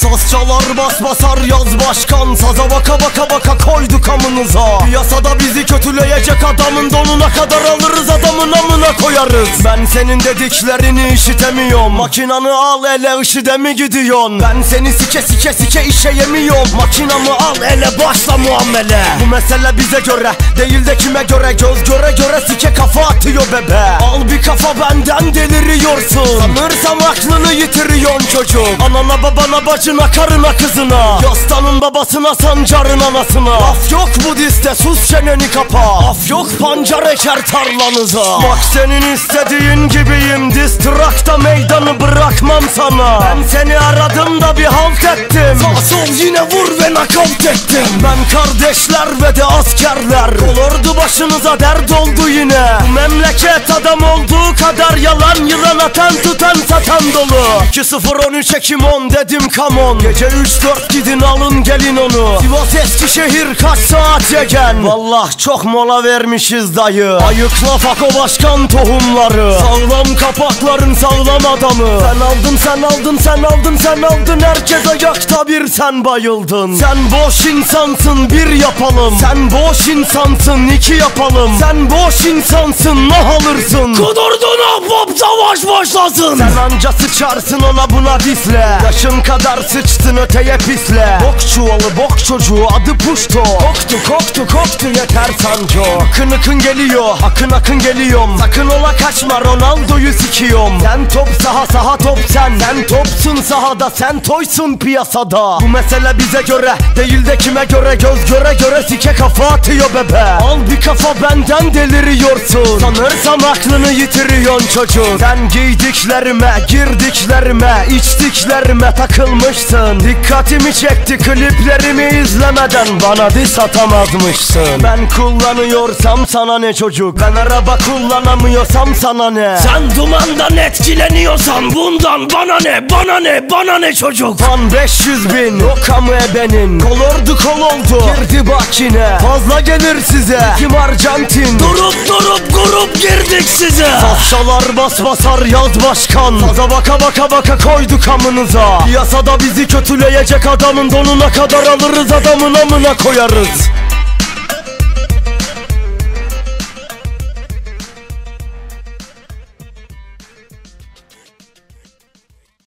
Saz çalar bas basar yaz başkan. Saza baka baka baka koyduk amınıza. Piyasada bizi kötüleyecek adamın donuna kadar alırız, adamın amına koyarız. Ben senin dediklerini işitemiyorum. Makinanı al ele, IŞİD'e mi gidiyorsun? Ben seni sike sike sike işe yemiyorum. Makinamı al ele, başla muamele. Bu mesele bize göre değil de kime göre? Göz göre göre sike kafa atıyor bebe. Al bir kafa benden, deliriyorsun. Sanırsam aklını yitiriyorsun çocuk. Anana babana bacına karına kızına, yastanın babasına sancarın anasına. Af yok Budist'te, sus çeneni kapa. Af yok pancar eker tarlanıza. Bak senin istediğin gibiyim, distrakta meydanı bırakmam sana. Ben seni aradım da bir halt ettim. Sağ sol yine vur ve nakavt ettim. Ben kardeşler ve de askerler, olurdu başınıza dert oldu yine. Bu memleket adam olduğu kadar yalan, yılan atan tutan satan dolu. 2-0-13 Ekim 10 dedim come on. Gece 3-4 gidin alın gelin onu. Sivas Eskişehir kaç saat yegen? Vallah çok mola vermişiz dayı. Ayıkla Fako başkan tohumları. Sağlam kapakların sağlam adamı. Sen aldın sen aldın sen aldın sen aldın. Herkes ayakta bir sen bayıldın. Sen boş insansın bir yapalım. Sen boş insansın iki yapalım. Sen boş insansın nah alırsın. Kudurdun hop savaş başlasın. Sen anca sıçarsın ona buna difle. Yaşın kadar sıçtın öteye pisle. Bok çuvalı bok çocuğu adı Puşto. Koktu koktu koktu yeter sanco. Akın akın geliyor akın akın geliyorum. Sakın ola kaçma Ronaldo'yu sikiyorum. Sen top saha saha top sen. Sen topsun sahada sen toysun piyasada. Bu mesele bize göre değil de kime göre? Göz göre göre sike kafa atıyor bebe. Al bir kafa benden, deliriyorsun. Sanırsam aklını yitiriyorsun çocuk. Sen giydiklerime girdiklerime içtiklerime takılmışsın. Dikkatimi çekti kliplerimi izlemeden bana diss atamazmışsın. Ben kullanıyorsam sana ne çocuk? Ben araba kullanamıyorsam sana ne? Sen dumandan etkileniyorsan bundan bana ne? Bana ne? Bana ne çocuk? Fan 500 bin o kamu ebenin. Kol ordu kol oldu girdi bak yine. Fazla gelir size kim Arjantin. Durup durup grup girdik size. Safşalar bas basar yaz başkan. Saza baka baka baka koyduk amınıza. Piyasada bizi kötüleyecek adamın donuna kadar alırız, adamın amına koyarız.